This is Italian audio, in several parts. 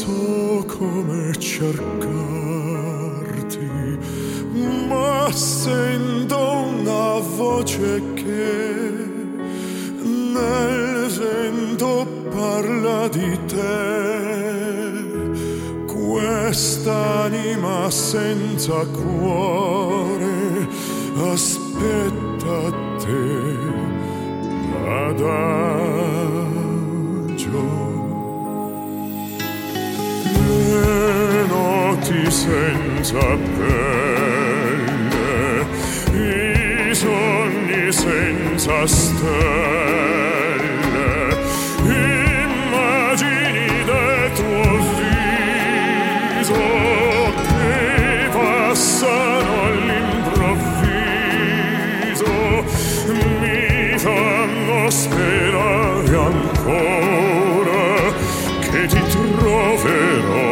so come cercarti, ma sento una voce che nel vento parla di te. Quest'anima senza cuore aspetta te adagio. Le notti senza pelle, i sogni senza stelle, immagini del tuo viso che passano all'improvviso, mi fanno sperare ancora che ti troverò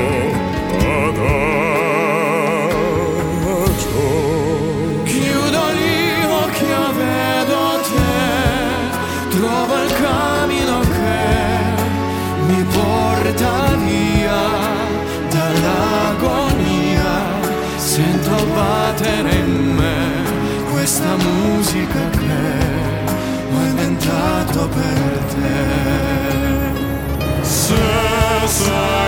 adagio. Chiudo gli occhi e vedo te, trovo il cammino che mi porta via dall'agonia, sento battere in me questa musica che ho inventato per te. Se sei